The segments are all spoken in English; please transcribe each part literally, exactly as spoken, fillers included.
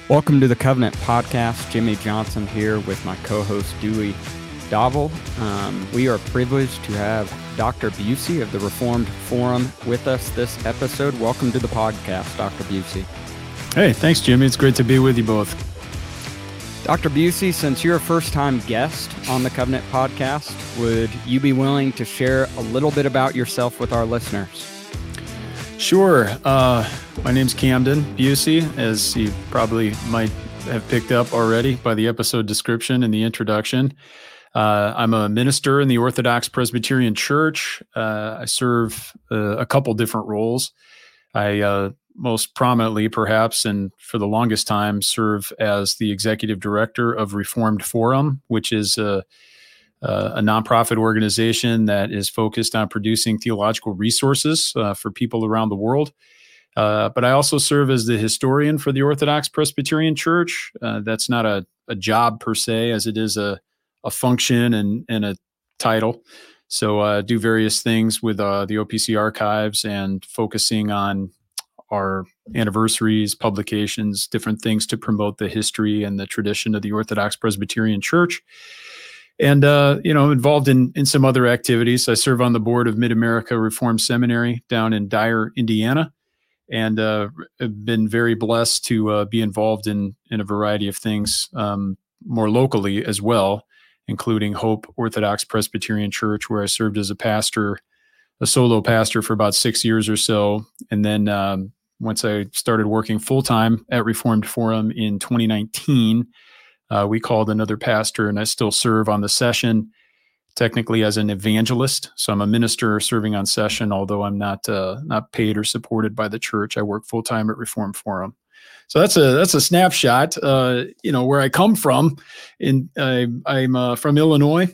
Welcome to the Covenant Podcast. Jimmy Johnson here with my co-host Dewey Dovell. Um, we are privileged to have Doctor Busey of the Reformed Forum with us this episode. Welcome to the podcast, Doctor Busey. Hey, thanks, Jimmy. It's great to be with you both. Doctor Busey, since you're a first-time guest on the Covenant Podcast, would you be willing to share a little bit about yourself with our listeners? Sure. Uh, my name's Camden Busey, as you probably might have picked up already by the episode description and the introduction. Uh, I'm a minister in the Orthodox Presbyterian Church. Uh, I serve uh, a couple different roles. I uh, most prominently, perhaps, and for the longest time, serve as the executive director of Reformed Forum, which is a Uh, a nonprofit organization that is focused on producing theological resources uh, for people around the world. Uh, but I also serve as the historian for the Orthodox Presbyterian Church. Uh, that's not a, a job per se, as it is a, a function and, and a title. So I uh, do various things with uh, the O P C archives and focusing on our anniversaries, publications, different things to promote the history and the tradition of the Orthodox Presbyterian Church. And, uh, you know, involved in, in some other activities. I serve on the board of Mid-America Reformed Seminary down in Dyer, Indiana, and uh, have been very blessed to uh, be involved in, in a variety of things um, more locally as well, including Hope Orthodox Presbyterian Church, where I served as a pastor, a solo pastor for about six years or so. And then um, once I started working full-time at Reformed Forum in twenty nineteen, Uh, we called another pastor, and I still serve on the session, technically as an evangelist. So I'm a minister serving on session, although I'm not uh, not paid or supported by the church. I work full time at Reformed Forum. So that's a that's a snapshot. Uh, you know where I come from. In I, I'm uh, from Illinois.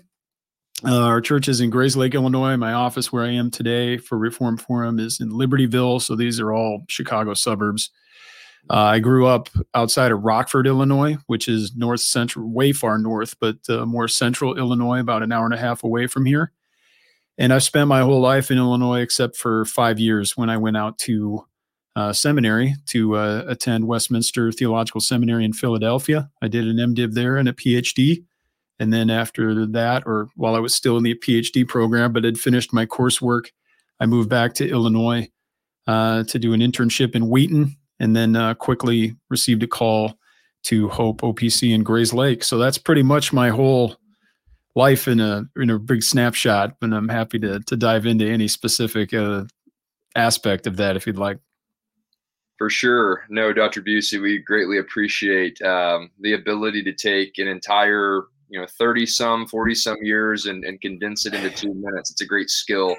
Uh, our church is in Grayslake, Illinois. My office, where I am today for Reformed Forum, is in Libertyville. So these are all Chicago suburbs. Uh, I grew up outside of Rockford, Illinois, which is north central, way far north, but uh, more central Illinois, about an hour and a half away from here. And I've spent my whole life in Illinois, except for five years when I went out to uh, seminary to uh, attend Westminster Theological Seminary in Philadelphia. I did an MDiv there and a PhD. And then after that, or while I was still in the PhD program, but had finished my coursework, I moved back to Illinois uh, to do an internship in Wheaton, and then uh, quickly received a call to Hope O P C in Grayslake. So that's pretty much my whole life in a in a big snapshot, and I'm happy to to dive into any specific uh, aspect of that if you'd like. For sure. No, Doctor Busey, we greatly appreciate um, the ability to take an entire, you know, thirty some, forty some years and, and condense it into two minutes. It's a great skill.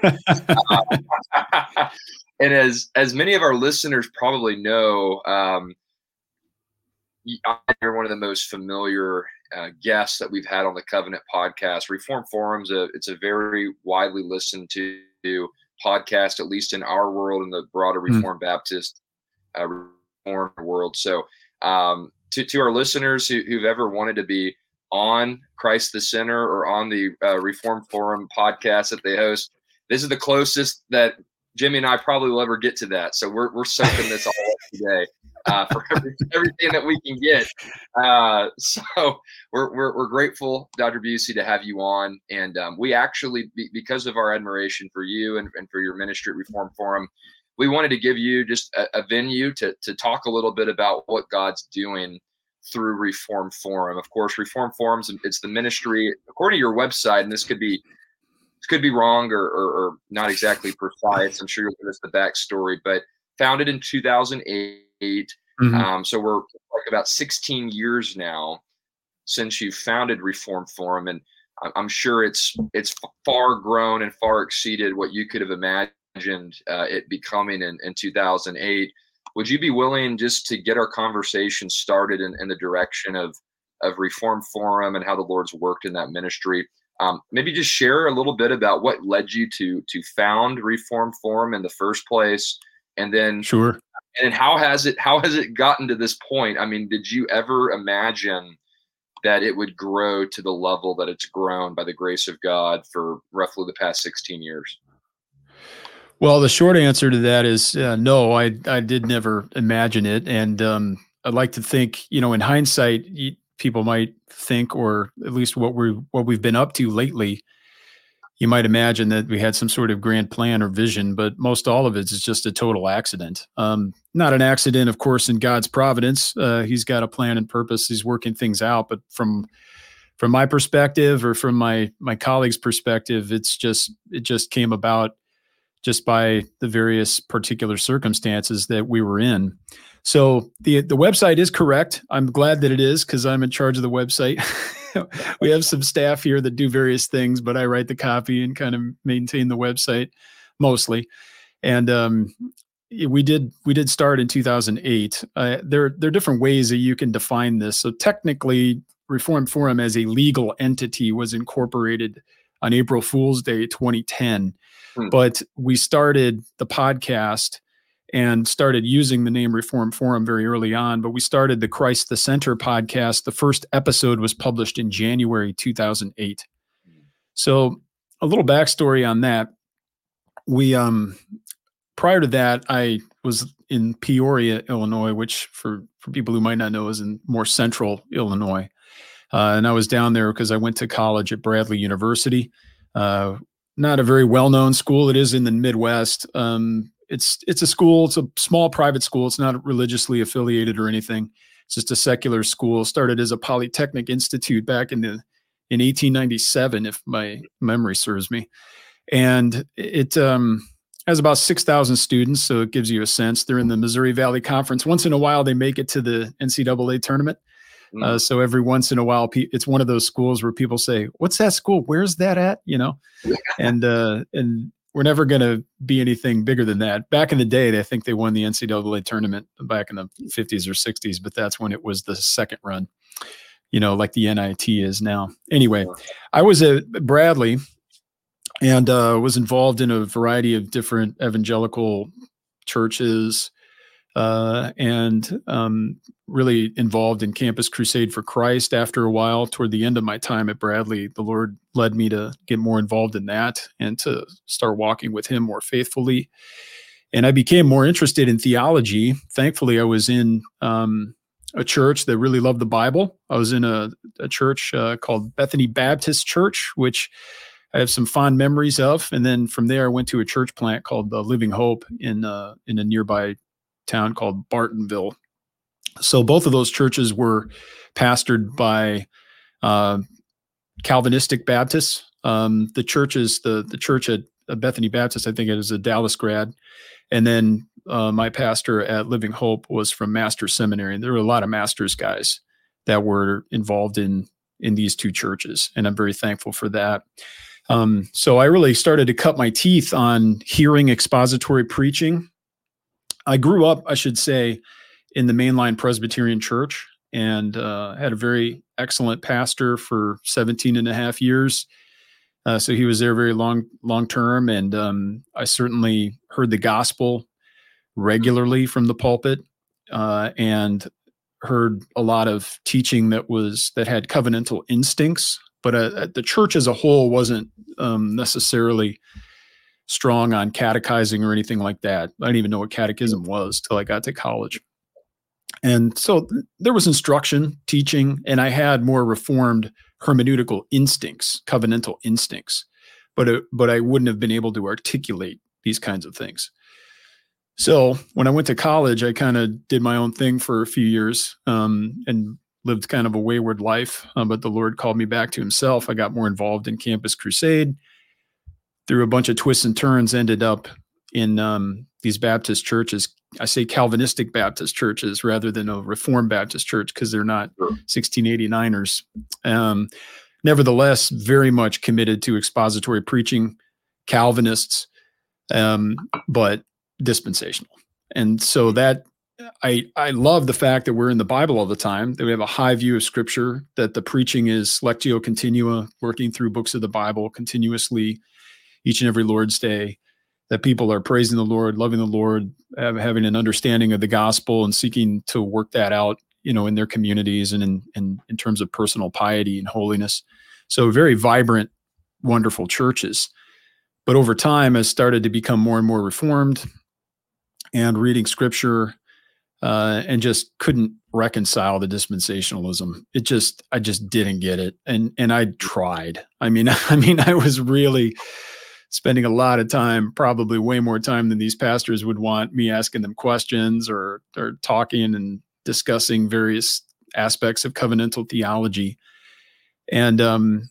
uh, And as as many of our listeners probably know, um, you're one of the most familiar uh, guests that we've had on the Covenant Podcast. Reformed Forum's a it's a very widely listened to podcast, at least in our world, in the broader Reformed mm. Baptist uh, Reformed world. So, um, to to our listeners who, who've ever wanted to be on Christ the Center or on the uh, Reformed Forum podcast that they host, this is the closest that Jimmy and I probably will ever get to that. So we're we're soaking this all up today uh, for every, everything that we can get. Uh, so we're, we're we're grateful, Doctor Busey, to have you on. And um, we actually, be, because of our admiration for you and, and for your ministry at Reformed Forum, we wanted to give you just a, a venue to to talk a little bit about what God's doing through Reformed Forum. Of course, Reformed Forum's it's the ministry, according to your website, and this could be could be wrong or, or, or not exactly precise. I'm sure you'll give us the backstory, but founded in two thousand eight. Mm-hmm. Um, so we're like about sixteen years now since you founded Reformed Forum. And I'm sure it's, it's far grown and far exceeded what you could have imagined uh, it becoming in, in two thousand eight. Would you be willing just to get our conversation started in, in the direction of, of Reformed Forum and how the Lord's worked in that ministry? Um, maybe just share a little bit about what led you to to found Reformed Forum in the first place, and then sure, and how has it how has it gotten to this point? I mean, did you ever imagine that it would grow to the level that it's grown by the grace of God for roughly the past sixteen years? Well, the short answer to that is uh, no. I I did never imagine it, and um, I'd like to think, you know, in hindsight, you, people might think, or at least what we what we've been up to lately, you might imagine that we had some sort of grand plan or vision, but most all of it is just a total accident. Um, not an accident, of course, in God's providence. Uh, he's got a plan and purpose. He's working things out. But from from my perspective, or from my my colleagues' perspective, it's just it just came about just by the various particular circumstances that we were in. So the the website is correct. I'm glad that it is, because I'm in charge of the website. We have some staff here that do various things, but I write the copy and kind of maintain the website mostly. And um, we did we did start in two thousand eight. Uh, there there are different ways that you can define this. So technically, Reformed Forum as a legal entity was incorporated on April Fool's Day twenty ten, hmm. but we started the podcast and started using the name Reformed Forum very early on. But we started the Christ the Center podcast. The first episode was published in January two thousand eight. So a little backstory on that. We, um, prior to that, I was in Peoria, Illinois, which for, for people who might not know is in more central Illinois. Uh, and I was down there because I went to college at Bradley University. Uh, not a very well-known school. It is in the Midwest. Um, It's it's a school. It's a small private school. It's not religiously affiliated or anything. It's just a secular school. Started as a Polytechnic Institute back in the in eighteen ninety-seven, if my memory serves me. And it um, has about six thousand students, so it gives you a sense. They're in the Missouri Valley Conference. Once in a while, they make it to the N C double A tournament. Mm. Uh, so every once in a while, it's one of those schools where people say, "What's that school? Where's that at?" You know, and uh, and. We're never going to be anything bigger than that. Back in the day, I think they won the N C double A tournament back in the fifties or sixties, but that's when it was the second run, you know, like the N I T is now. Anyway, I was at Bradley and uh, was involved in a variety of different evangelical churches uh, and um, really involved in Campus Crusade for Christ. After a while, toward the end of my time at Bradley, the Lord led me to get more involved in that and to start walking with him more faithfully. And I became more interested in theology. Thankfully, I was in um, a church that really loved the Bible. I was in a, a church uh, called Bethany Baptist Church, which I have some fond memories of. And then from there, I went to a church plant called the Living Hope in uh, in a nearby town called Bartonville. So both of those churches were pastored by uh, Calvinistic Baptists. Um, the churches, the the church at Bethany Baptist, I think it is a Dallas grad, and then uh, my pastor at Living Hope was from Master's Seminary. And there were a lot of Master's guys that were involved in in these two churches, and I'm very thankful for that. Um, so I really started to cut my teeth on hearing expository preaching. I grew up, I should say, in the mainline Presbyterian Church, and uh, had a very excellent pastor for seventeen and a half years. Uh, so he was there very long, long term. And um, I certainly heard the gospel regularly from the pulpit uh, and heard a lot of teaching that was, that had covenantal instincts, but uh, the church as a whole wasn't um, necessarily strong on catechizing or anything like that. I didn't even know what catechism was till I got to college. And so th- there was instruction, teaching, and I had more reformed hermeneutical instincts, covenantal instincts, but it, but I wouldn't have been able to articulate these kinds of things. So when I went to college, I kind of did my own thing for a few years um, and lived kind of a wayward life, uh, but the Lord called me back to himself. I got more involved in Campus Crusade. Through a bunch of twists and turns, ended up in um, these Baptist churches. I say Calvinistic Baptist churches rather than a Reformed Baptist church because they're not sure. sixteen eighty-niners. Um, nevertheless, very much committed to expository preaching, Calvinists, um, but dispensational. And so that I I love the fact that we're in the Bible all the time, that we have a high view of Scripture, that the preaching is lectio continua, working through books of the Bible continuously each and every Lord's Day, that people are praising the Lord, loving the Lord, have, having an understanding of the gospel and seeking to work that out, you know, in their communities and in, in, in terms of personal piety and holiness. So very vibrant, wonderful churches. But over time, has started to become more and more reformed and reading Scripture uh, and just couldn't reconcile the dispensationalism. It just, I just didn't get it. And, and I tried. I mean, I mean, I was really spending a lot of time, probably way more time than these pastors would want me asking them questions or, or talking and discussing various aspects of covenantal theology. And, um,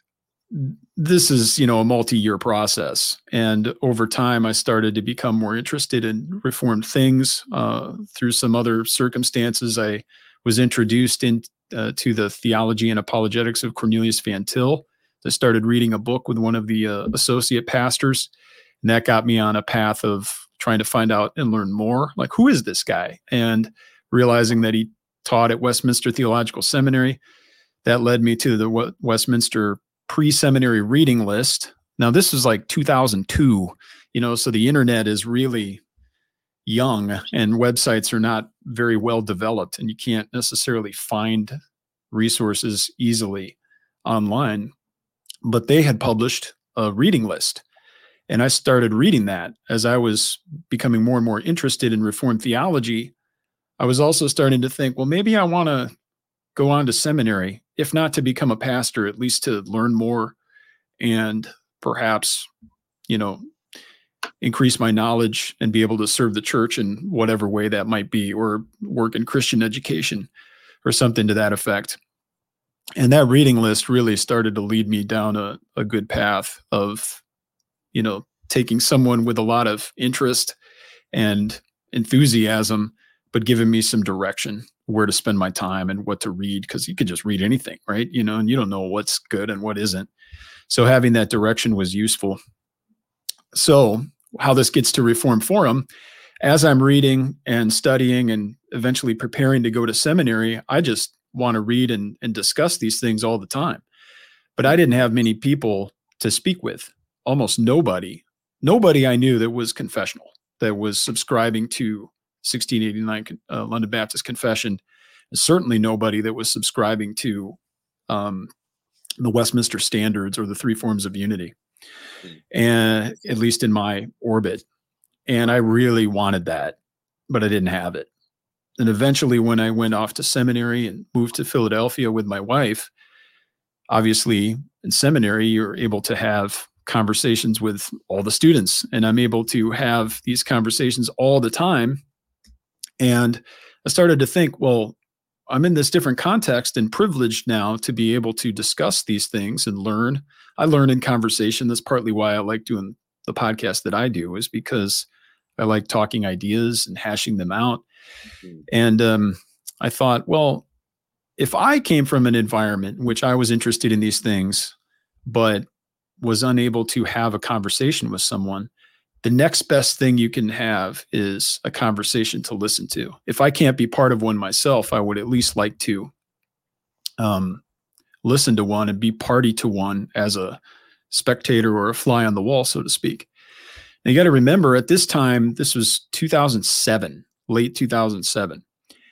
this is, you know, a multi-year process. And over time, I started to become more interested in Reformed things. Uh, through some other circumstances, I was introduced in, uh, to the theology and apologetics of Cornelius Van Til. I started reading a book with one of the uh, associate pastors, and that got me on a path of trying to find out and learn more. Like, who is this guy? And realizing that he taught at Westminster Theological Seminary, that led me to the w- Westminster pre-seminary reading list. Now, this was like two thousand two, you know, so the internet is really young and websites are not very well developed, and you can't necessarily find resources easily online. But they had published a reading list, and I started reading that. As I was becoming more and more interested in Reformed theology, I was also starting to think, well, maybe I want to go on to seminary, if not to become a pastor, at least to learn more and perhaps, you know, increase my knowledge and be able to serve the church in whatever way that might be, or work in Christian education or something to that effect. And that reading list really started to lead me down a, a good path of, you know, taking someone with a lot of interest and enthusiasm, but giving me some direction where to spend my time and what to read, because you could just read anything, right? You know, and you don't know what's good and what isn't. So having that direction was useful. So how this gets to Reformed Forum, as I'm reading and studying and eventually preparing to go to seminary, I just want to read and, and discuss these things all the time. But I didn't have many people to speak with, almost nobody. Nobody I knew that was confessional, that was subscribing to sixteen eighty-nine uh, London Baptist Confession, and certainly nobody that was subscribing to um, the Westminster Standards or the Three Forms of Unity, and at least in my orbit. And I really wanted that, but I didn't have it. And eventually, when I went off to seminary and moved to Philadelphia with my wife, obviously in seminary, you're able to have conversations with all the students, and I'm able to have these conversations all the time. And I started to think, well, I'm in this different context and privileged now to be able to discuss these things and learn. I learn in conversation. That's partly why I like doing the podcast that I do, is because I like talking ideas and hashing them out. Mm-hmm. And um, I thought, well, if I came from an environment in which I was interested in these things, but was unable to have a conversation with someone, the next best thing you can have is a conversation to listen to. If I can't be part of one myself, I would at least like to um, listen to one and be party to one as a spectator or a fly on the wall, so to speak. Now, you got to remember, at this time, this was two thousand seven, late two thousand seven,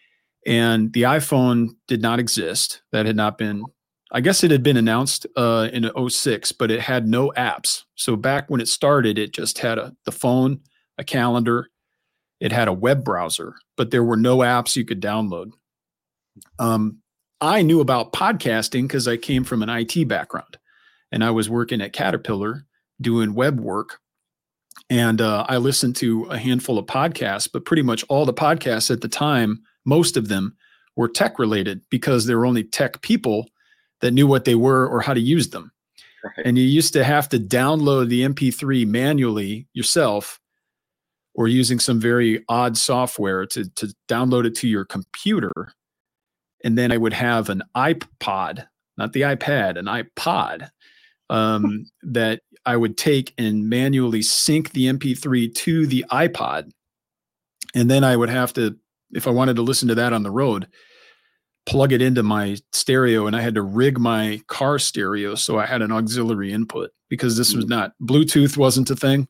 and the iPhone did not exist. That had not been, I guess it had been announced uh, in oh six, but it had no apps. So back when it started, it just had a the phone, a calendar, it had a web browser, but there were no apps you could download. Um, I knew about podcasting because I came from an I T background, and I was working at Caterpillar doing web work. And uh, I listened to a handful of podcasts, but pretty much all the podcasts at the time, most of them were tech related, because there were only tech people that knew what they were or how to use them. Right. And you used to have to download the M P three manually yourself, or using some very odd software to, to download it to your computer. And then I would have an iPod, not the iPad, an iPod um, that I would take and manually sync the M P three to the iPod. And then I would have to, if I wanted to listen to that on the road, plug it into my stereo, and I had to rig my car stereo so I had an auxiliary input, because this was not, Bluetooth wasn't a thing.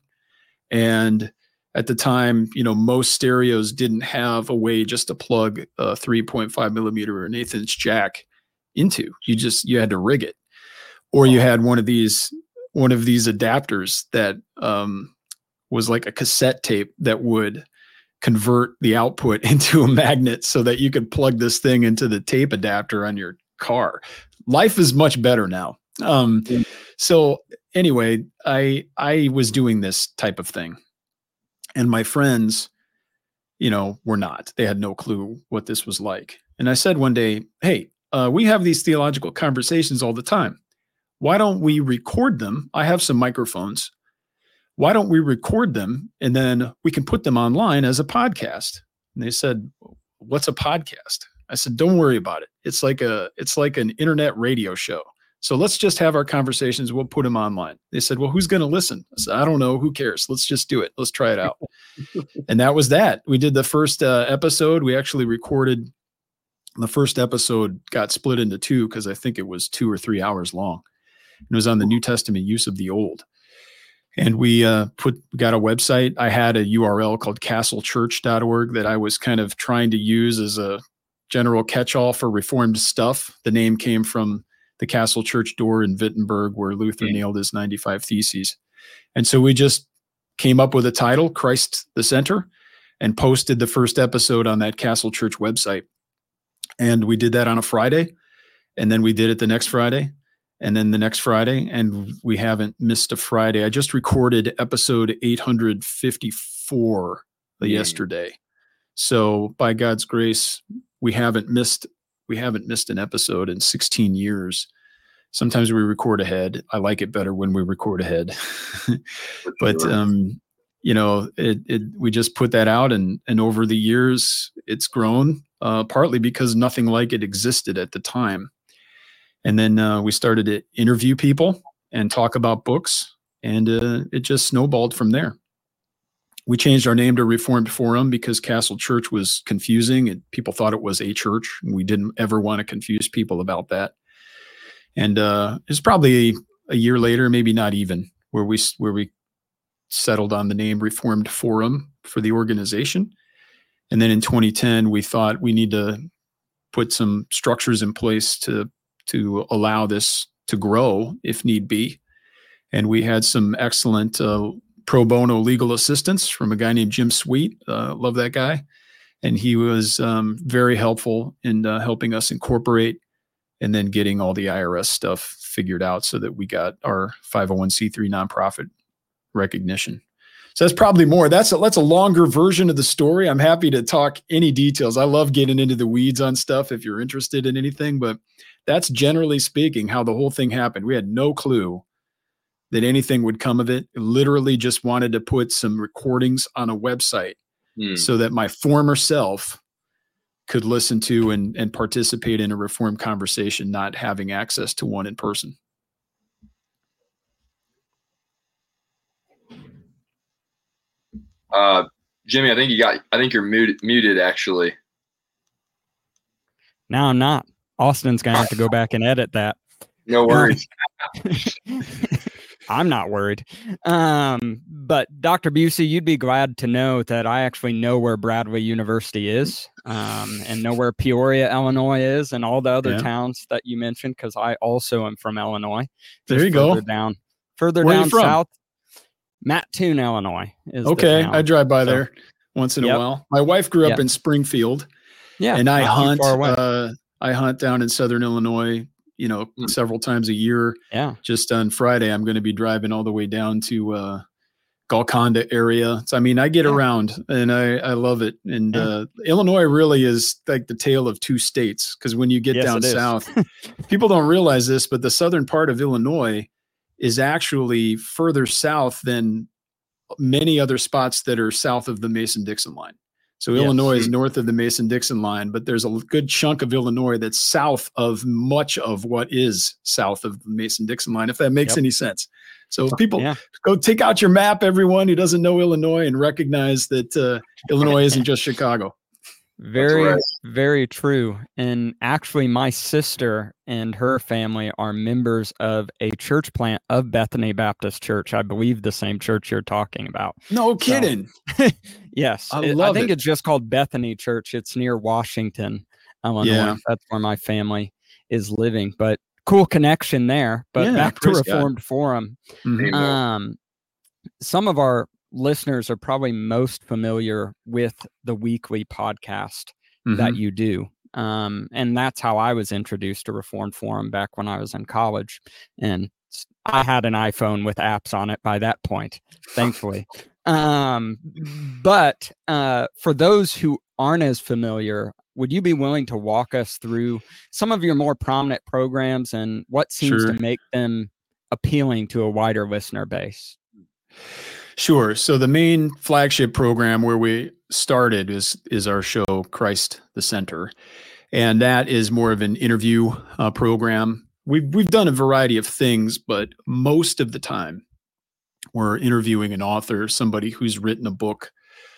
And at the time, you know, most stereos didn't have a way just to plug a three point five millimeter or an eighth inch jack into. You just, you had to rig it. Or you had one of these, one of these adapters that um, was like a cassette tape that would convert the output into a magnet so that you could plug this thing into the tape adapter on your car. Life is much better now. Um, so anyway, I, I was doing this type of thing, and my friends, you know, were not. They had no clue what this was like. And I said one day, hey, uh, we have these theological conversations all the time. Why don't we record them? I have some microphones. Why don't we record them and then we can put them online as a podcast? And they said, what's a podcast? I said, don't worry about it. It's like a, it's like an internet radio show. So let's just have our conversations. We'll put them online. They said, well, who's going to listen? I said, I don't know. Who cares? Let's just do it. Let's try it out. And that was that. We did the first uh, episode. We actually recorded the first episode, got split into two because I think it was two or three hours long. It was on the New Testament use of the Old. And we uh, put got a website. I had a U R L called castle church dot org that I was kind of trying to use as a general catch-all for Reformed stuff. The name came from the Castle Church door in Wittenberg, where Luther yeah. nailed his ninety-five Theses. And so we just came up with a title, Christ the Center, and posted the first episode on that Castle Church website. And we did that on a Friday, and then we did it the next Friday, and then the next Friday, and we haven't missed a Friday. I just recorded episode eight hundred fifty-four yeah. yesterday. So by God's grace, we haven't missed we haven't missed an episode in sixteen years. Sometimes we record ahead. I like it better when we record ahead. But um, you know, it, it we just put that out, and and over the years it's grown, uh, partly because nothing like it existed at the time. And then uh, we started to interview people and talk about books, and uh, it just snowballed from there. We changed our name to Reformed Forum because Castle Church was confusing, and people thought it was a church. We didn't ever want to confuse people about that. And uh, it's probably a, a year later, maybe not even, where we where we settled on the name Reformed Forum for the organization. And then in twenty ten, we thought we need to put some structures in place to to allow this to grow if need be. And we had some excellent uh, pro bono legal assistance from a guy named Jim Sweet. Uh, love that guy. And he was um, very helpful in uh, helping us incorporate and then getting all the I R S stuff figured out so that we got our five oh one c three nonprofit recognition. So that's probably more. That's a, that's a longer version of the story. I'm happy to talk any details. I love getting into the weeds on stuff if you're interested in anything, but that's generally speaking how the whole thing happened. We had no clue that anything would come of it. Literally just wanted to put some recordings on a website mm. so that my former self could listen to and, and participate in a Reformed conversation, not having access to one in person. Uh, Jimmy, I think you got, I think you're muted, muted actually. No, I'm not. Austin's going to have to go back and edit that. No worries. I'm not worried. Um, but Doctor Busey, you'd be glad to know that I actually know where Bradley University is, um, and know where Peoria, Illinois is, and all the other yeah. towns that you mentioned, because I also am from Illinois. There you go. Down, further where down are you from? south, Mattoon, Illinois. Is okay, I drive by so, there once in yep. a while. My wife grew up yep. in Springfield. Yeah, and I hunt. Uh, I hunt down in Southern Illinois, you know, mm. several times a year. Yeah. Just on Friday, I'm going to be driving all the way down to uh, Golconda area. So, I mean, I get yeah. around and I, I love it. And yeah. uh, Illinois really is like the tale of two states, because when you get yes, down south, people don't realize this, but the southern part of Illinois is actually further south than many other spots that are south of the Mason-Dixon line. So yes. Illinois is north of the Mason-Dixon line, but there's a good chunk of Illinois that's south of much of what is south of the Mason-Dixon line, if that makes yep. any sense. So people yeah. go take out your map, everyone who doesn't know Illinois, and recognize that uh, Illinois isn't just Chicago. Very, right. very true. And actually, my sister and her family are members of a church plant of Bethany Baptist Church. I believe the same church you're talking about. No kidding. So, yes. I it, love I think it. It's just called Bethany Church. It's near Washington, Illinois. Yeah. That's where my family is living. But cool connection there. But yeah, back to God. Reformed Forum. Mm-hmm. Um, some of our listeners are probably most familiar with the weekly podcast mm-hmm. that you do. Um, and that's how I was introduced to Reformed Forum back when I was in college. And I had an iPhone with apps on it by that point, thankfully. Um, but uh, for those who aren't as familiar, would you be willing to walk us through some of your more prominent programs and what seems sure. to make them appealing to a wider listener base? Sure. So the main flagship program where we started is is our show, Christ the Center. And that is more of an interview uh, program. We've, we've done a variety of things, but most of the time we're interviewing an author, somebody who's written a book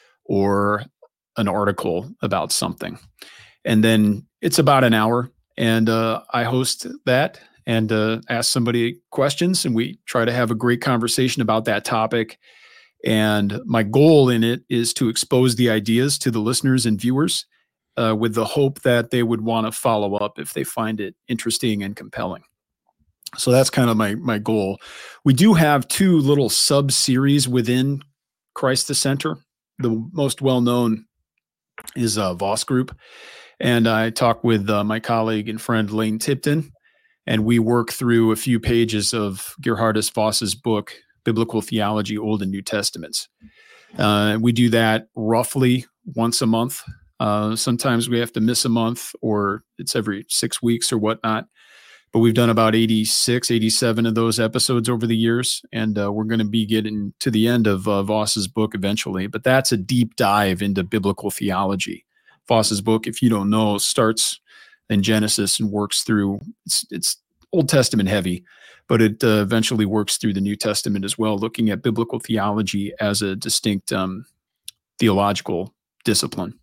or an article about something. And then it's about an hour, and uh, I host that and uh, ask somebody questions, and we try to have a great conversation about that topic. And my goal in it is to expose the ideas to the listeners and viewers uh, with the hope that they would want to follow up if they find it interesting and compelling. So that's kind of my my goal. We do have two little sub-series within Christ the Center. The most well-known is uh, Voss Group. And I talk with uh, my colleague and friend Lane Tipton, and we work through a few pages of Gerhardus Voss's book, Biblical Theology, Old and New Testaments. Uh, we do that roughly once a month. Uh, sometimes we have to miss a month, or it's every six weeks or whatnot. But we've done about eighty-six, eighty-seven of those episodes over the years, and uh, we're going to be getting to the end of uh, Voss's book eventually. But that's a deep dive into biblical theology. Voss's book, if you don't know, starts in Genesis and works through, it's, it's Old Testament heavy, but it uh, eventually works through the New Testament as well, looking at biblical theology as a distinct um, theological discipline.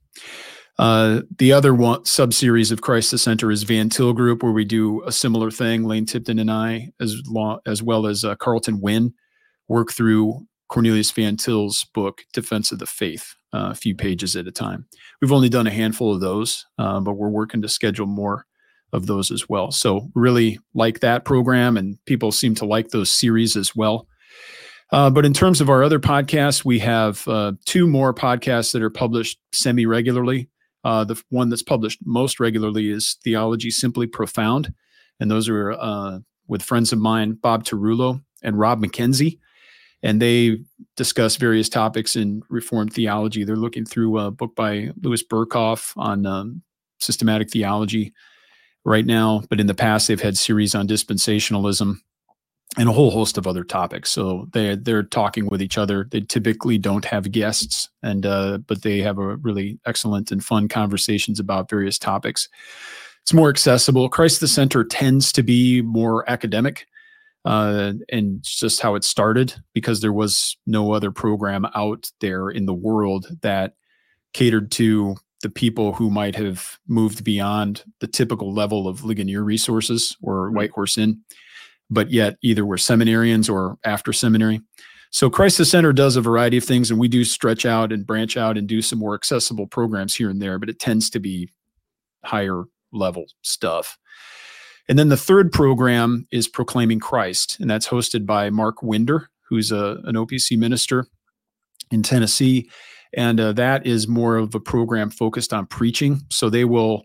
Uh, the other one sub-series of Christ the Center is Van Til Group, where we do a similar thing. Lane Tipton and I, as, long, as well as uh, Carlton Wynn, work through Cornelius Van Til's book, Defense of the Faith, uh, a few pages at a time. We've only done a handful of those, uh, but we're working to schedule more of those as well. So really like that program, and people seem to like those series as well. Uh, but in terms of our other podcasts, we have uh, two more podcasts that are published semi-regularly. Uh, the one that's published most regularly is Theology Simply Profound. And those are uh, with friends of mine, Bob Tarullo and Rob McKenzie. And they discuss various topics in Reformed theology. They're looking through a book by Louis Berkhoff on um, systematic theology right now. But in the past, they've had series on dispensationalism and a whole host of other topics. So they they're talking with each other. They typically don't have guests, and uh, but they have a really excellent and fun conversations about various topics. It's more accessible. Christ the Center tends to be more academic, uh, and it's just how it started, because there was no other program out there in the world that catered to the people who might have moved beyond the typical level of Ligonier resources or White Horse Inn, but yet either were seminarians or after seminary. So Christ the Center does a variety of things, and we do stretch out and branch out and do some more accessible programs here and there, but it tends to be higher level stuff. And then the third program is Proclaiming Christ, and that's hosted by Mark Winder, who's a, an O P C minister in Tennessee. And uh, that is more of a program focused on preaching. So they will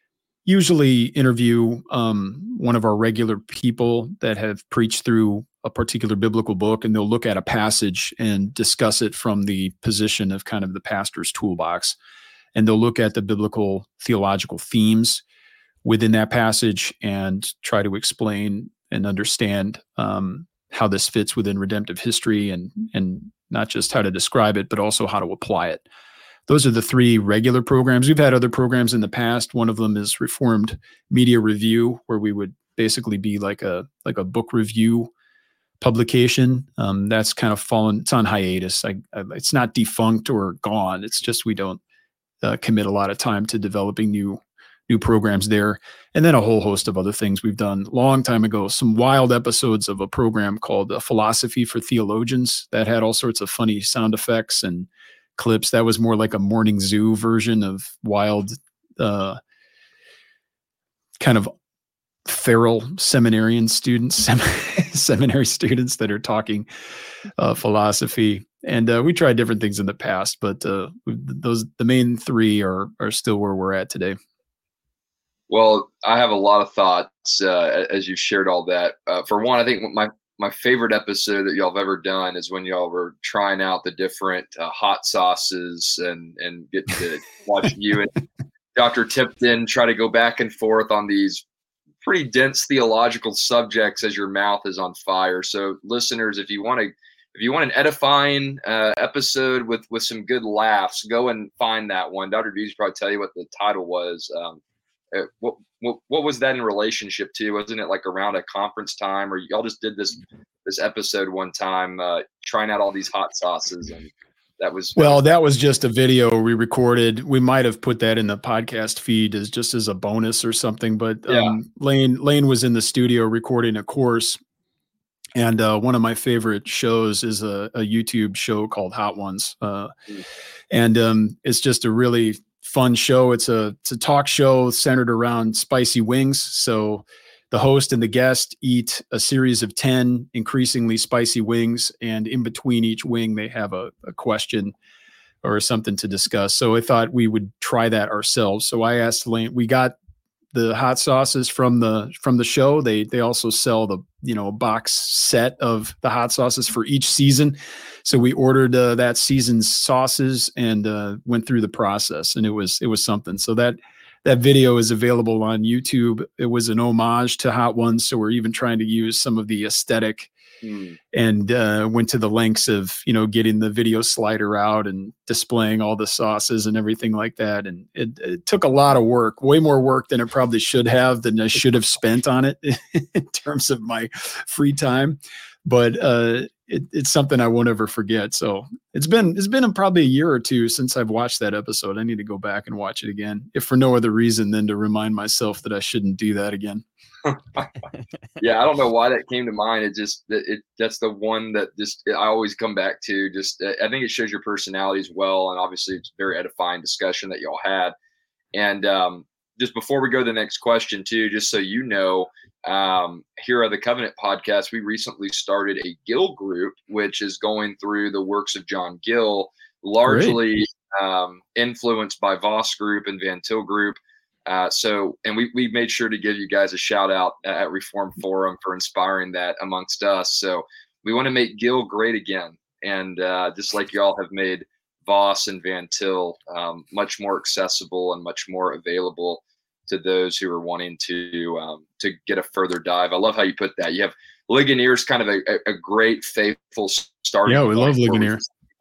usually interview um, one of our regular people that have preached through a particular biblical book, and they'll look at a passage and discuss it from the position of kind of the pastor's toolbox. And they'll look at the biblical theological themes within that passage and try to explain and understand um, how this fits within redemptive history, and and not just how to describe it, but also how to apply it. Those are the three regular programs. We've had other programs in the past. One of them is Reformed Media Review, where we would basically be like a like a book review publication. Um, that's kind of fallen. It's on hiatus. I, I, it's not defunct or gone. It's just we don't uh, commit a lot of time to developing new new programs there. And then a whole host of other things we've done a long time ago. Some wild episodes of a program called uh, Philosophy for Theologians that had all sorts of funny sound effects and clips. That was more like a morning zoo version of wild, uh, kind of feral seminarian students, sem- seminary students that are talking uh, philosophy. And uh, we tried different things in the past, but uh, those the main three are are still where we're at today. Well, I have a lot of thoughts uh, as you shared all that. Uh, for one, I think my my favorite episode that y'all have ever done is when y'all were trying out the different uh, hot sauces and and get to watch you and Doctor Tipton try to go back and forth on these pretty dense theological subjects as your mouth is on fire. So, listeners, if you want to. If you want an edifying uh, episode with, with some good laughs, go and find that one. Doctor Busey probably tell you what the title was. Um, uh, what, what what was that in relationship to? Wasn't it like around a conference time, or y'all just did this this episode one time, uh, trying out all these hot sauces, and that was well, that was just a video we recorded. We might have put that in the podcast feed as just as a bonus or something. But um, yeah. Lane Lane was in the studio recording a course. And uh, one of my favorite shows is a, a YouTube show called Hot Ones. Uh, mm. And um, it's just a really fun show. It's a, it's a talk show centered around spicy wings. So the host and the guest eat a series of ten increasingly spicy wings. And in between each wing, they have a, a question or something to discuss. So I thought we would try that ourselves. So I asked Lane, we got the hot sauces from the from the show. They they also sell the you know box set of the hot sauces for each season. So we ordered uh, that season's sauces and uh, went through the process, and it was it was something. So that that video is available on YouTube. It was an homage to Hot Ones, so we're even trying to use some of the aesthetic. Mm. And uh, went to the lengths of, you know, getting the video slider out and displaying all the sauces and everything like that. And it, it took a lot of work, way more work than it probably should have, than I should have spent on it in terms of my free time. But uh, it, it's something I won't ever forget. So it's been it's been probably a year or two since I've watched that episode. I need to go back and watch it again, if for no other reason than to remind myself that I shouldn't do that again. Yeah, I don't know why that came to mind. It just it, it that's the one that just I always come back to. Just I think it shows your personality as well, and obviously it's a very edifying discussion that y'all had. And um, just before we go to the next question, too, just so you know, um, here at the Covenant Podcast, we recently started a Gill group, which is going through the works of John Gill, largely um, influenced by Voss Group and Van Til Group. Uh, so, and we, we made sure to give you guys a shout out at Reformed Forum for inspiring that amongst us. So we want to make Gill great again. And uh, just like y'all have made Voss and Van Til um, much more accessible and much more available to those who are wanting to um, to get a further dive. I love how you put that. You have Ligonier is kind of a, a great, faithful starting Yeah, we love Ligonier.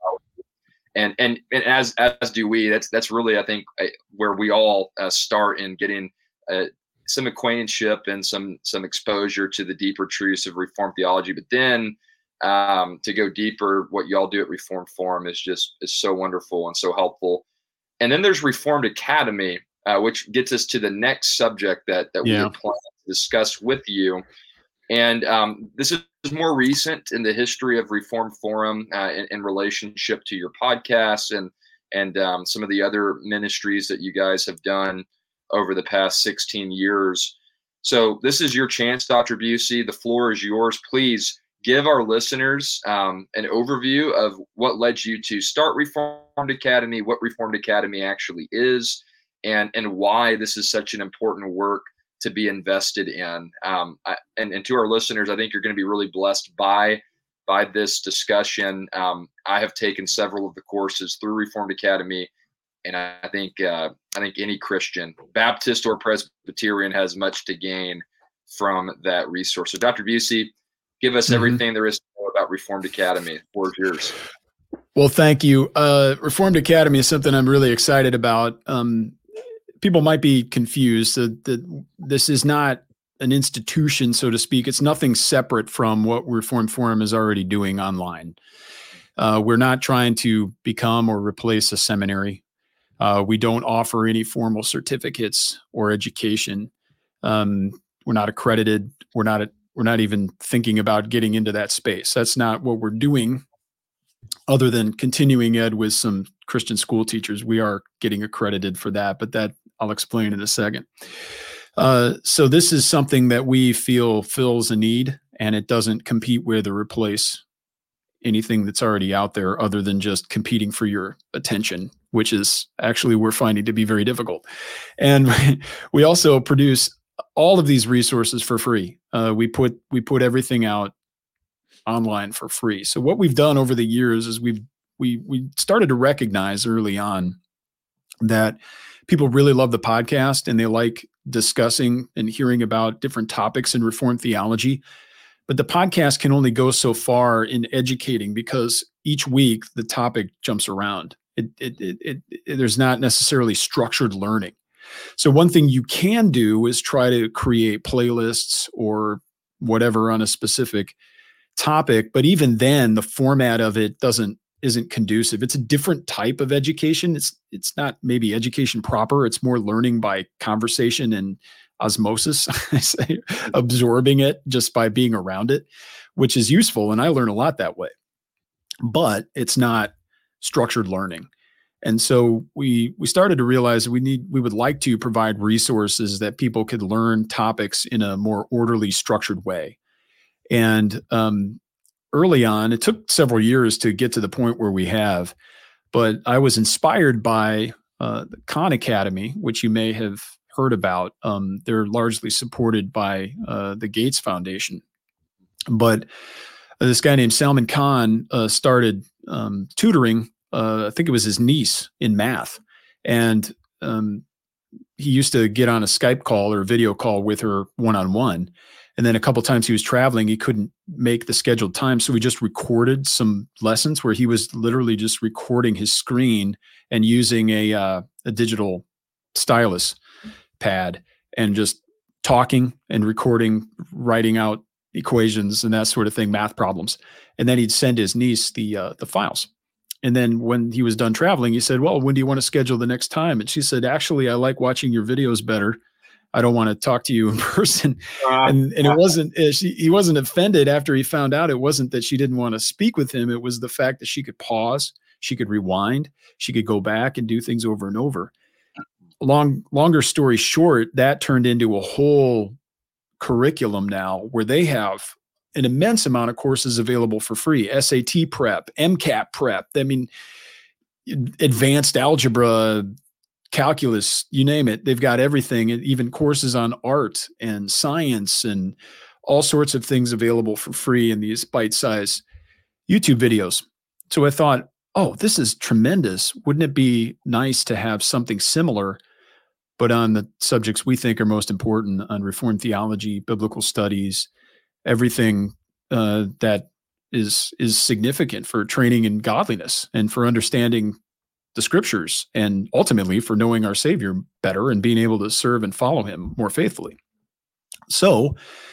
And, and and as as do we. That's that's really, I think, where we all uh, start in getting uh, some acquaintanceship and some some exposure to the deeper truths of Reformed theology. But then um, to go deeper, what y'all do at Reformed Forum is just is so wonderful and so helpful. And then there's Reformed Academy, uh, which gets us to the next subject that that yeah. we were planning to discuss with you. And um, this is more recent in the history of Reformed Forum uh, in, in relationship to your podcast and and um, some of the other ministries that you guys have done over the past sixteen years. So this is your chance, Doctor Busey. The floor is yours. Please give our listeners um, an overview of what led you to start Reformed Academy, what Reformed Academy actually is, and and why this is such an important work to be invested in. Um, I, and, and to our listeners, I think you're going to be really blessed by, by this discussion. Um, I have taken several of the courses through Reformed Academy, and I, I think uh, I think any Christian, Baptist or Presbyterian, has much to gain from that resource. So Doctor Busey, give us mm-hmm. everything there is to know about Reformed Academy. The floor is yours. Well, thank you. Uh, Reformed Academy is something I'm really excited about. Um, People might be confused that, that this is not an institution, so to speak. It's nothing separate from what Reformed Forum is already doing online. Uh, we're not trying to become or replace a seminary. Uh, we don't offer any formal certificates or education. Um, we're not accredited. We're not. We're not even thinking about getting into that space. That's not what we're doing. Other than continuing ed with some Christian school teachers, we are getting accredited for that, but that I'll explain in a second. Uh, so this is something that we feel fills a need, and it doesn't compete with or replace anything that's already out there other than just competing for your attention, which is actually we're finding to be very difficult. And we also produce all of these resources for free. Uh, we put we put everything out online for free. So what we've done over the years is we've we we started to recognize early on that people really love the podcast and they like discussing and hearing about different topics in Reformed theology. But the podcast can only go so far in educating because each week the topic jumps around. It, it, it, it, it, there's not necessarily structured learning. So one thing you can do is try to create playlists or whatever on a specific topic. But even then, the format of it doesn't isn't conducive. It's a different type of education. It's it's not maybe education proper. It's more learning by conversation and osmosis, I say, absorbing it just by being around it, which is useful. And I learn a lot that way, but it's not structured learning. And so we we started to realize we need we would like to provide resources that people could learn topics in a more orderly, structured way. And um, early on, it took several years to get to the point where we have, but I was inspired by uh, the Khan Academy, which you may have heard about. Um, they're largely supported by uh, the Gates Foundation. But uh, this guy named Salman Khan uh, started um, tutoring, uh, I think it was his niece in math. And um, he used to get on a Skype call or a video call with her one-on-one. And then a couple of times he was traveling, he couldn't make the scheduled time. So we just recorded some lessons where he was literally just recording his screen and using a, uh, a digital stylus pad and just talking and recording, writing out equations and that sort of thing, math problems. And then he'd send his niece the uh, the files. And then when he was done traveling, he said, well, when do you want to schedule the next time? And she said, actually, I like watching your videos better. I don't want to talk to you in person. Uh, and and it wasn't, uh, she, he wasn't offended after he found out. It wasn't that she didn't want to speak with him. It was the fact that she could pause, she could rewind, she could go back and do things over and over. Long, longer story short, that turned into a whole curriculum now where they have an immense amount of courses available for free. S A T prep, MCAT prep. I mean, advanced algebra, calculus, you name it. They've got everything, and even courses on art and science and all sorts of things available for free in these bite-sized YouTube videos. So I thought, oh, this is tremendous. Wouldn't it be nice to have something similar, but on the subjects we think are most important, on Reformed theology, biblical studies, everything uh, that is is significant for training in godliness and for understanding the scriptures and ultimately for knowing our Savior better and being able to serve and follow him more faithfully. So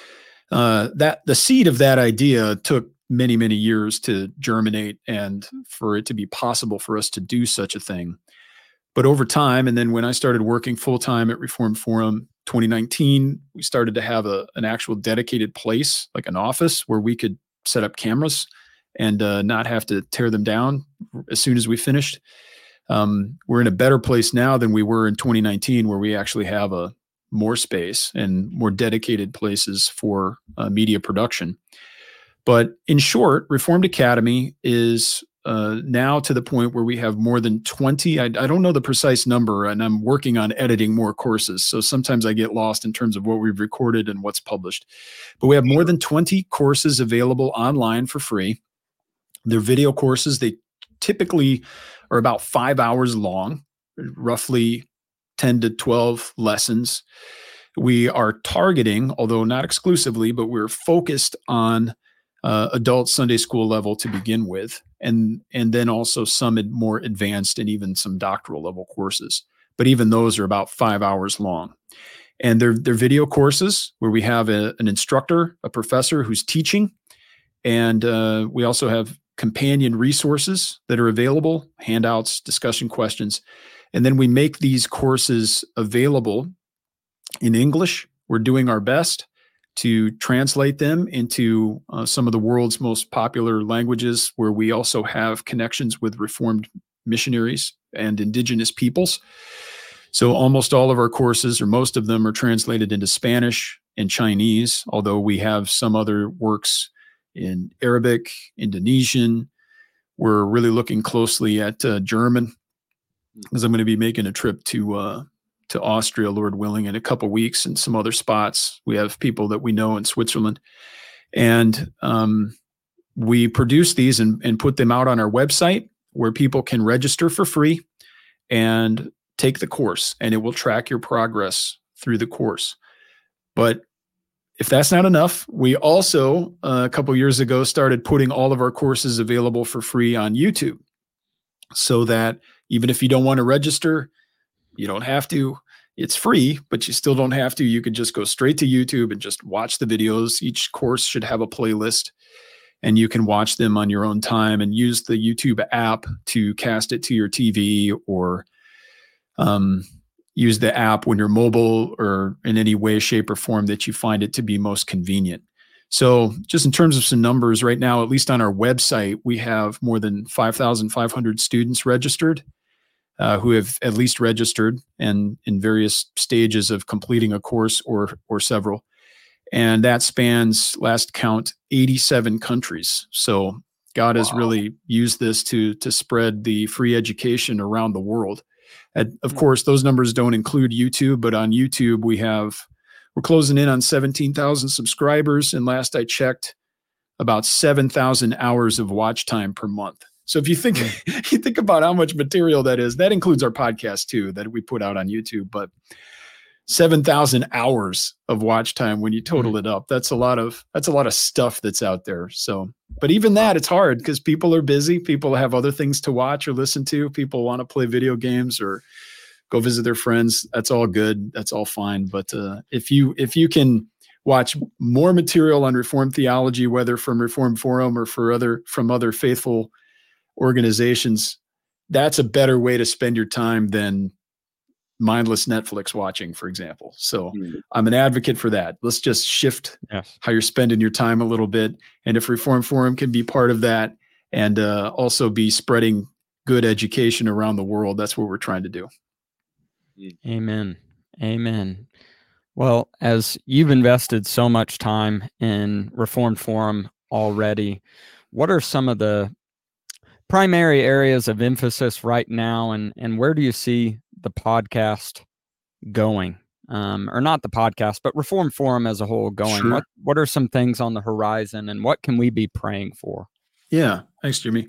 uh, that the seed of that idea took many, many years to germinate and for it to be possible for us to do such a thing. But over time, and then when I started working full-time at Reformed Forum, twenty nineteen, we started to have a, an actual dedicated place, like an office where we could set up cameras and uh, not have to tear them down as soon as we finished. Um, we're in a better place now than we were in twenty nineteen, where we actually have a more space and more dedicated places for uh, media production. But in short, Reformed Academy is uh, now to the point where we have more than twenty. I, I don't know the precise number, and I'm working on editing more courses. So sometimes I get lost in terms of what we've recorded and what's published. But we have more than twenty courses available online for free. They're video courses. They typically are about five hours long, roughly ten to twelve lessons. We are targeting, although not exclusively, but we're focused on uh, adult Sunday school level to begin with, and and then also some ad- more advanced and even some doctoral level courses. But even those are about five hours long. And they're, they're video courses where we have a, an instructor, a professor who's teaching, and uh, we also have companion resources that are available, handouts, discussion questions. And then we make these courses available in English. We're doing our best to translate them into uh, some of the world's most popular languages, where we also have connections with Reformed missionaries and indigenous peoples. So almost all of our courses, or most of them, are translated into Spanish and Chinese, although we have some other works in Arabic, Indonesian. We're really looking closely at uh, German, because I'm going to be making a trip to uh, to Austria, Lord willing, in a couple weeks, and some other spots. We have people that we know in Switzerland. And um, we produce these and, and put them out on our website, where people can register for free and take the course, and it will track your progress through the course. But if that's not enough, we also, uh, a couple years ago, started putting all of our courses available for free on YouTube, so that even if you don't want to register, you don't have to. It's free, but you still don't have to. You can just go straight to YouTube and just watch the videos. Each course should have a playlist, and you can watch them on your own time and use the YouTube app to cast it to your T V, or um, use the app when you're mobile, or in any way, shape, or form that you find it to be most convenient. So just in terms of some numbers right now, at least on our website, we have more than five thousand five hundred students registered, uh, who have at least registered and in various stages of completing a course or or several. And that spans, last count, eighty-seven countries. So God wow. has really used this to, to spread the free education around the world. And of course, those numbers don't include YouTube, but on YouTube, we have, we're closing in on seventeen thousand subscribers. And last I checked, about seven thousand hours of watch time per month. So if you think, you think about how much material that is, that includes our podcast too, that we put out on YouTube, but seven thousand hours of watch time when you total mm-hmm. it up. That's a lot of, that's a lot of stuff that's out there. So, but even that, it's hard because people are busy. People have other things to watch or listen to. People want to play video games or go visit their friends. That's all good. That's all fine. But uh, if you, if you can watch more material on Reformed theology, whether from Reformed Forum or for other, from other faithful organizations, that's a better way to spend your time than mindless Netflix watching, for example. So mm-hmm. I'm an advocate for that. Let's just shift yes. how you're spending your time a little bit. And if Reformed Forum can be part of that, and uh, also be spreading good education around the world, that's what we're trying to do. Amen. Amen. Well, as you've invested so much time in Reformed Forum already, what are some of the primary areas of emphasis right now, and, and where do you see the podcast going? Um, or not the podcast, but Reformed Forum as a whole going? Sure. What What are some things on the horizon, and what can we be praying for? Yeah, thanks, Jimmy.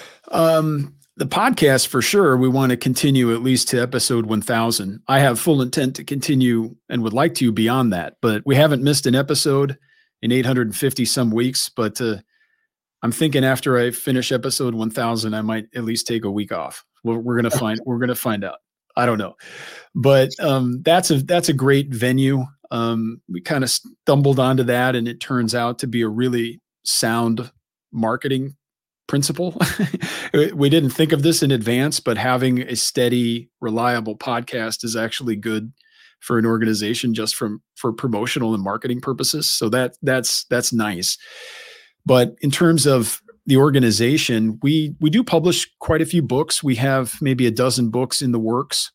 Um, the podcast, for sure, we want to continue at least to episode one thousand. I have full intent to continue and would like to beyond that, but we haven't missed an episode in eight hundred fifty some weeks. But uh, I'm thinking after I finish episode one thousand, I might at least take a week off. We're, we're gonna find. We're gonna find out. I don't know, but um, that's a that's a great venue. Um, we kind of stumbled onto that, and it turns out to be a really sound marketing principle. We didn't think of this in advance, but having a steady, reliable podcast is actually good for an organization, just from for promotional and marketing purposes. So that that's that's nice. But in terms of the organization, we we do publish quite a few books. We have maybe a dozen books in the works.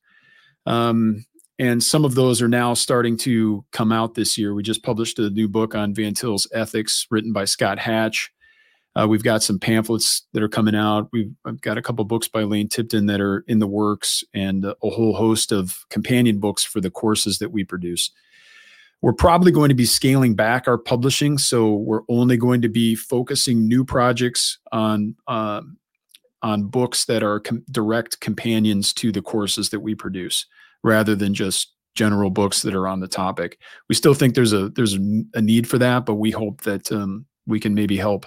Um, and some of those are now starting to come out this year. We just published a new book on Van Til's ethics, written by Scott Hatch. Uh, we've got some pamphlets that are coming out. We've I've got a couple books by Lane Tipton that are in the works, and a whole host of companion books for the courses that we produce. We're probably going to be scaling back our publishing, so we're only going to be focusing new projects on um, on books that are com- direct companions to the courses that we produce, rather than just general books that are on the topic. We still think there's a there's a need for that, but we hope that um, we can maybe help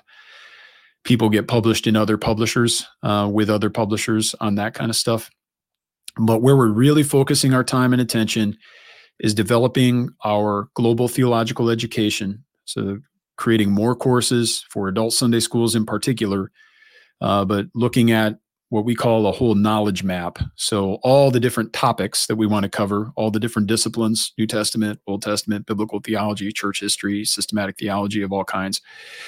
people get published in other publishers, uh, with other publishers on that kind of stuff. But where we're really focusing our time and attention is developing our global theological education. So creating more courses for adult Sunday schools in particular, uh, but looking at what we call a whole knowledge map. So all the different topics that we want to cover, all the different disciplines, New Testament, Old Testament, biblical theology, church history, systematic theology of all kinds.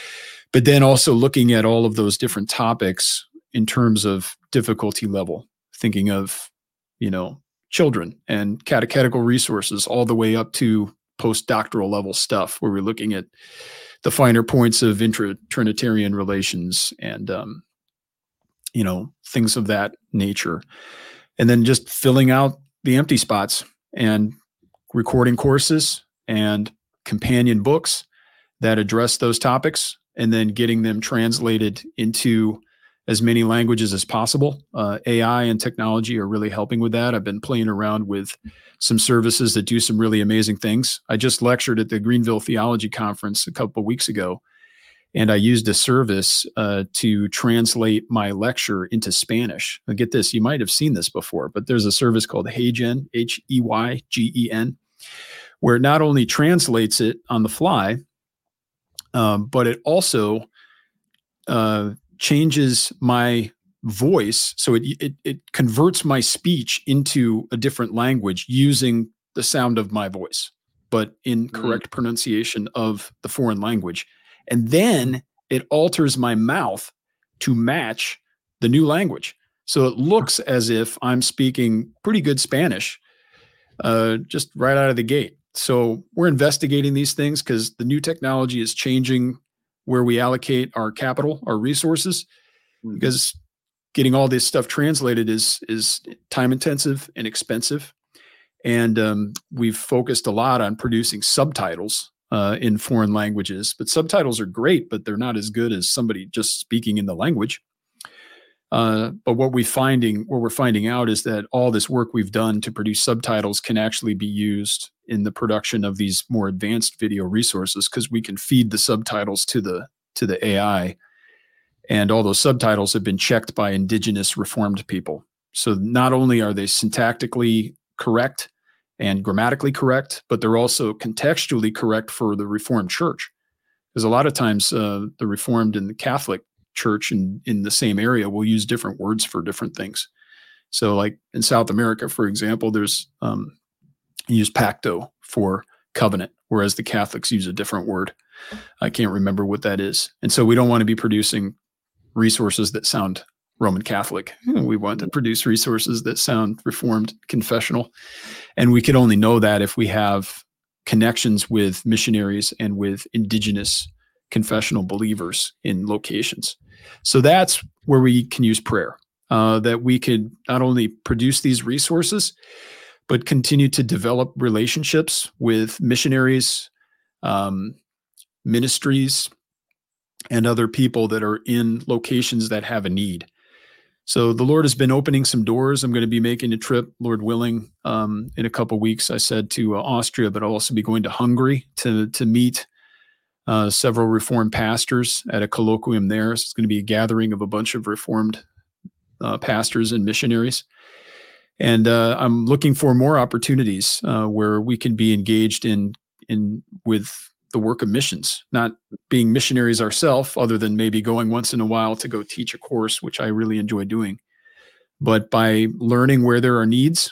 But then also looking at all of those different topics in terms of difficulty level, thinking of, you know, children and catechetical resources all the way up to postdoctoral level stuff where we're looking at the finer points of intra-Trinitarian relations and, um, you know, things of that nature. And then just filling out the empty spots and recording courses and companion books that address those topics, and then getting them translated into as many languages as possible. Uh, A I and technology are really helping with that. I've been playing around with some services that do some really amazing things. I just lectured at the Greenville Theology Conference a couple of weeks ago, and I used a service uh, to translate my lecture into Spanish. Now get this, you might have seen this before, but there's a service called HeyGen, H E Y G E N, where it not only translates it on the fly, um, but it also uh, changes my voice. So it, it it converts my speech into a different language using the sound of my voice, but in correct mm. pronunciation of the foreign language. And then it alters my mouth to match the new language. So it looks as if I'm speaking pretty good Spanish, uh, just right out of the gate. So we're investigating these things because the new technology is changing where we allocate our capital, our resources, mm-hmm. because getting all this stuff translated is, is time intensive and expensive. And um, we've focused a lot on producing subtitles uh, in foreign languages, but subtitles are great, but they're not as good as somebody just speaking in the language. Uh, but what we finding, what we're finding out is that all this work we've done to produce subtitles can actually be used in the production of these more advanced video resources, because we can feed the subtitles to the to the A I, and all those subtitles have been checked by indigenous Reformed people. So not only are they syntactically correct and grammatically correct, but they're also contextually correct for the Reformed Church, because a lot of times uh, the Reformed and the Catholic Church in, in the same area will use different words for different things. So like in South America, for example, there's um, you use pacto for covenant, whereas the Catholics use a different word. I can't remember what that is. And so we don't want to be producing resources that sound Roman Catholic. We want to produce resources that sound Reformed, confessional. And we can only know that if we have connections with missionaries and with indigenous confessional believers in locations. So that's where we can use prayer, uh, that we could not only produce these resources, but continue to develop relationships with missionaries, um, ministries, and other people that are in locations that have a need. So the Lord has been opening some doors. I'm going to be making a trip, Lord willing, um, in a couple of weeks, I said, to uh, Austria, but I'll also be going to Hungary to, to meet Uh, several Reformed pastors at a colloquium there. So it's going to be a gathering of a bunch of Reformed uh, pastors and missionaries. And uh, I'm looking for more opportunities uh, where we can be engaged in in with the work of missions, not being missionaries ourselves, other than maybe going once in a while to go teach a course, which I really enjoy doing, but by learning where there are needs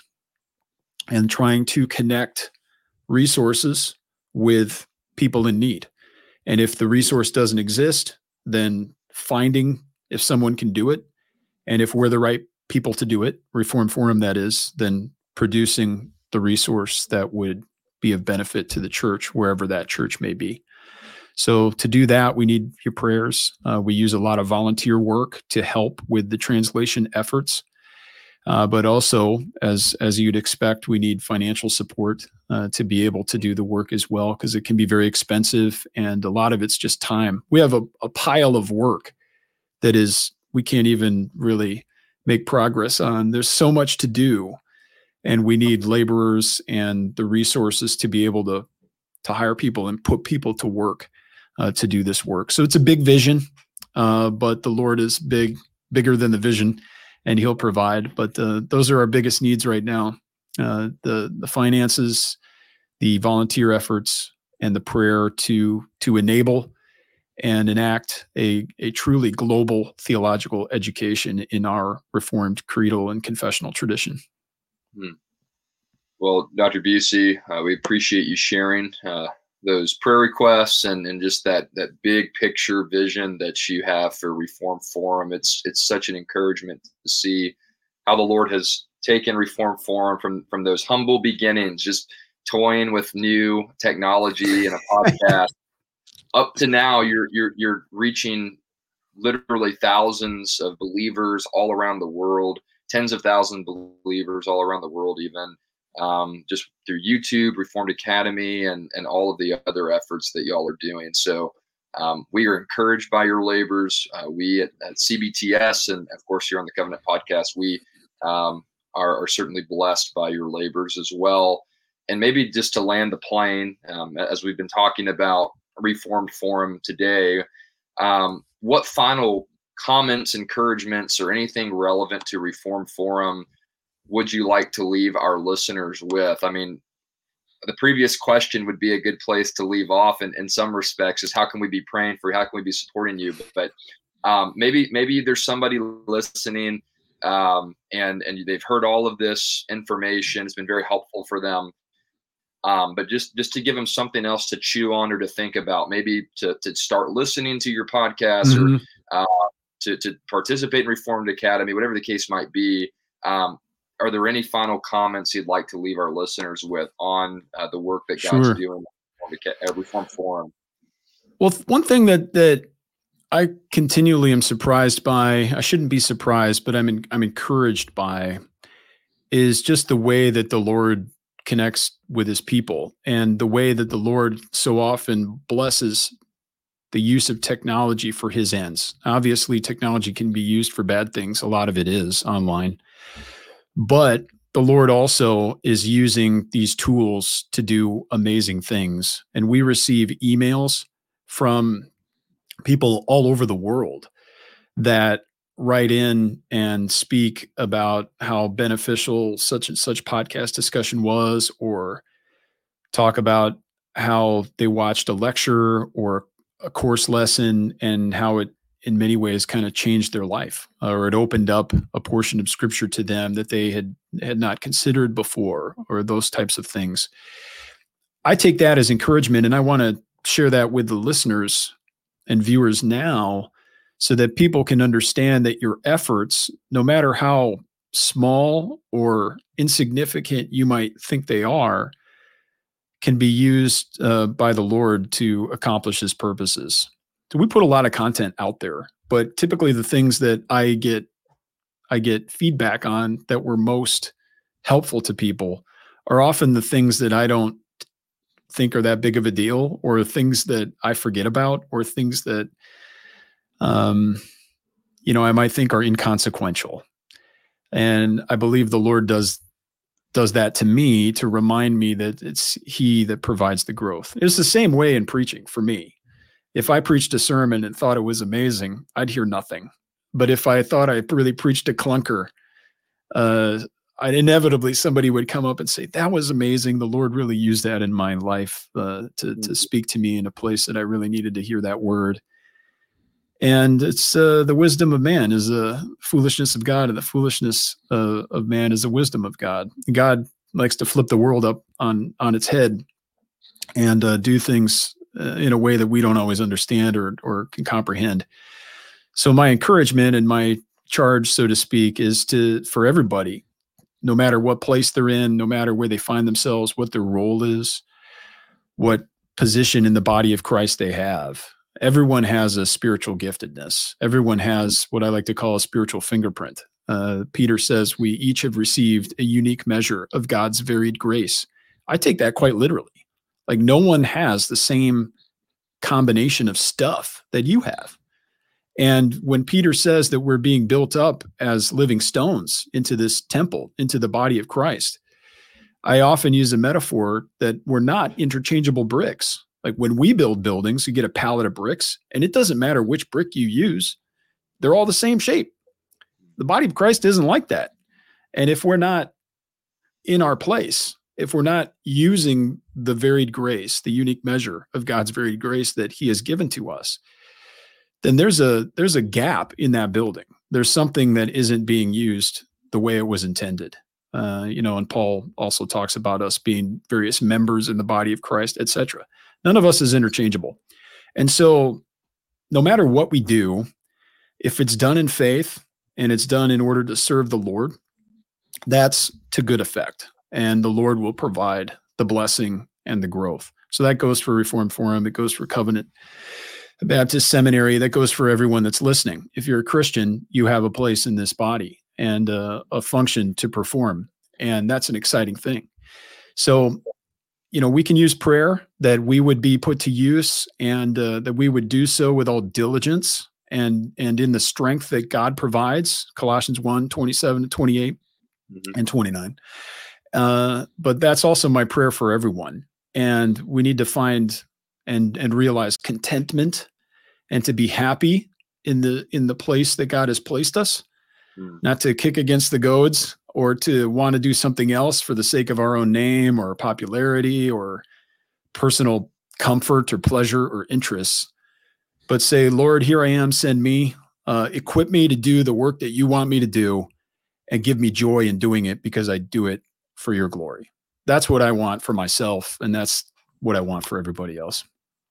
and trying to connect resources with people in need. And if the resource doesn't exist, then finding if someone can do it, and if we're the right people to do it, Reformed Forum that is, then producing the resource that would be of benefit to the church, wherever that church may be. So to do that, we need your prayers. Uh, we use a lot of volunteer work to help with the translation efforts. Uh, but also, as as you'd expect, we need financial support uh, to be able to do the work as well, because it can be very expensive, and a lot of it's just time. We have a, a pile of work that is, we can't even really make progress on. There's so much to do, and we need laborers and the resources to be able to, to hire people and put people to work uh, to do this work. So it's a big vision, uh, but the Lord is big, bigger than the vision, and he'll provide. But uh, those are our biggest needs right now. Uh, the, the finances, the volunteer efforts, and the prayer to, to enable and enact a, a truly global theological education in our Reformed creedal and confessional tradition. Hmm. Well, Doctor Busey, uh, we appreciate you sharing uh, those prayer requests and, and just that that big picture vision that you have for Reformed Forum. It's it's such an encouragement to see how the Lord has taken Reform Forum from from those humble beginnings, just toying with new technology and a podcast, up to now you're you're you're reaching literally thousands of believers all around the world, tens of thousands of believers all around the world, even um, just through YouTube, Reformed Academy, and and all of the other efforts that y'all are doing. So um, we are encouraged by your labors. Uh, we at, at C B T S, and of course here on the Covenant Podcast, we um, are, are certainly blessed by your labors as well. And maybe just to land the plane, um, as we've been talking about Reformed Forum today, um, what final comments, encouragements, or anything relevant to Reform Forum would you like to leave our listeners with? I mean, the previous question would be a good place to leave off in, in some respects, is how can we be praying for you? How can we be supporting you? But, but um, maybe maybe there's somebody listening um, and, and they've heard all of this information. It's been very helpful for them. Um, but just, just to give them something else to chew on or to think about, maybe to, to start listening to your podcast mm-hmm. or uh, to, to participate in Reformed Academy, whatever the case might be. Um, are there any final comments you'd like to leave our listeners with on uh, the work that God's sure. doing at Reformed Forum? Well, one thing that, that I continually am surprised by, I shouldn't be surprised, but I'm in, I'm encouraged by, is just the way that the Lord connects with his people, and the way that the Lord so often blesses the use of technology for his ends. Obviously, technology can be used for bad things. A lot of it is online, but the Lord also is using these tools to do amazing things. And we receive emails from people all over the world that write in and speak about how beneficial such and such podcast discussion was, or talk about how they watched a lecture or a course lesson and how it in many ways kind of changed their life, or it opened up a portion of scripture to them that they had had not considered before, or those types of things. I take that as encouragement, and I want to share that with the listeners and viewers now, so that people can understand that your efforts, no matter how small or insignificant you might think they are, can be used uh, by the Lord to accomplish his purposes. So we put a lot of content out there, but typically the things that I get, I get feedback on that were most helpful to people are often the things that I don't think are that big of a deal, or things that I forget about, or things that Um, you know, I might think are inconsequential. And I believe the Lord does, does that to me to remind me that it's he that provides the growth. It's the same way in preaching for me. If I preached a sermon and thought it was amazing, I'd hear nothing. But if I thought I really preached a clunker, uh, I'd inevitably somebody would come up and say, that was amazing. The Lord really used that in my life uh, to, mm-hmm. to speak to me in a place that I really needed to hear that word. And it's uh, the wisdom of man is the foolishness of God, and the foolishness uh, of man is the wisdom of God. God likes to flip the world up on, on its head and uh, do things uh, in a way that we don't always understand or, or can comprehend. So my encouragement and my charge, so to speak, is to, for everybody, no matter what place they're in, no matter where they find themselves, what their role is, what position in the body of Christ they have. Everyone has a spiritual giftedness. Everyone has what I like to call a spiritual fingerprint. Uh, Peter says we each have received a unique measure of God's varied grace. I take that quite literally. Like, no one has the same combination of stuff that you have. And when Peter says that we're being built up as living stones into this temple, into the body of Christ, I often use a metaphor that we're not interchangeable bricks. Like, when we build buildings, you get a pallet of bricks, and it doesn't matter which brick you use. They're all the same shape. The body of Christ isn't like that. And if we're not in our place, if we're not using the varied grace, the unique measure of God's varied grace that he has given to us, then there's a, there's a gap in that building. There's something that isn't being used the way it was intended. Uh, you know, and Paul also talks about us being various members in the body of Christ, et cetera. None of us is interchangeable. And so no matter what we do, if it's done in faith and it's done in order to serve the Lord, that's to good effect, and the Lord will provide the blessing and the growth. So that goes for Reformed Forum. It goes for Covenant Baptist Seminary. That goes for everyone that's listening. If you're a Christian, you have a place in this body and uh, a function to perform. And that's an exciting thing. So, you know, we can use prayer that we would be put to use, and uh, that we would do so with all diligence and, and in the strength that God provides. Colossians one, twenty-seven to twenty-eight mm-hmm. and twenty-nine. Uh, but that's also my prayer for everyone. And we need to find and, and realize contentment and to be happy in the, in the place that God has placed us, mm. not to kick against the goads or to want to do something else for the sake of our own name or popularity or personal comfort or pleasure or interests, but say, Lord, here I am, send me, uh, equip me to do the work that you want me to do, and give me joy in doing it because I do it for your glory. That's what I want for myself, and that's what I want for everybody else.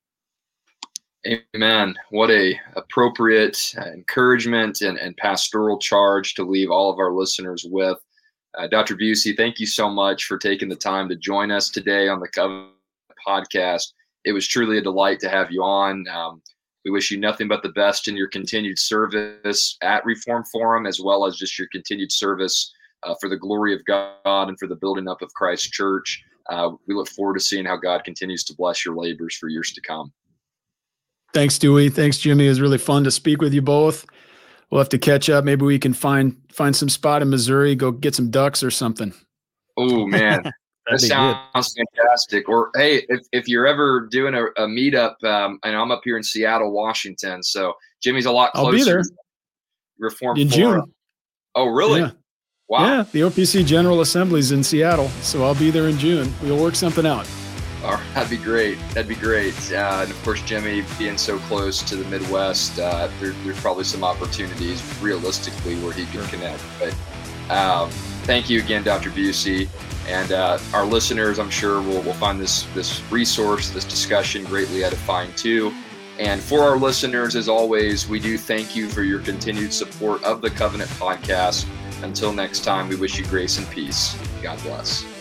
Amen. What a appropriate uh, encouragement and, and pastoral charge to leave all of our listeners with. Uh, Doctor Busey, thank you so much for taking the time to join us today on the Covenant podcast. It was truly a delight to have you on. Um, we wish you nothing but the best in your continued service at Reformed Forum, as well as just your continued service uh, for the glory of God and for the building up of Christ's church. Uh, we look forward to seeing how God continues to bless your labors for years to come. Thanks, Dewey. Thanks, Jimmy. It was really fun to speak with you both. We'll have to catch up. Maybe we can find find some spot in Missouri, go get some ducks or something. Oh, man. That sounds good. Fantastic. Or, hey, if, if you're ever doing a, a meetup, um, and I'm up here in Seattle, Washington, so Jimmy's a lot closer. I'll be there. Reformed in Forum. June. Oh, really? Yeah. Wow. Yeah, the O P C General Assembly's in Seattle, so I'll be there in June. We'll work something out. All right, that'd be great. That'd be great. Uh, and of course, Jimmy being so close to the Midwest, uh, there, there's probably some opportunities realistically where he can connect. But um, thank you again, Doctor Busey. And uh, our listeners, I'm sure, will will find this this resource, this discussion greatly edifying too. And for our listeners, as always, we do thank you for your continued support of the Covenant Podcast. Until next time, we wish you grace and peace. God bless.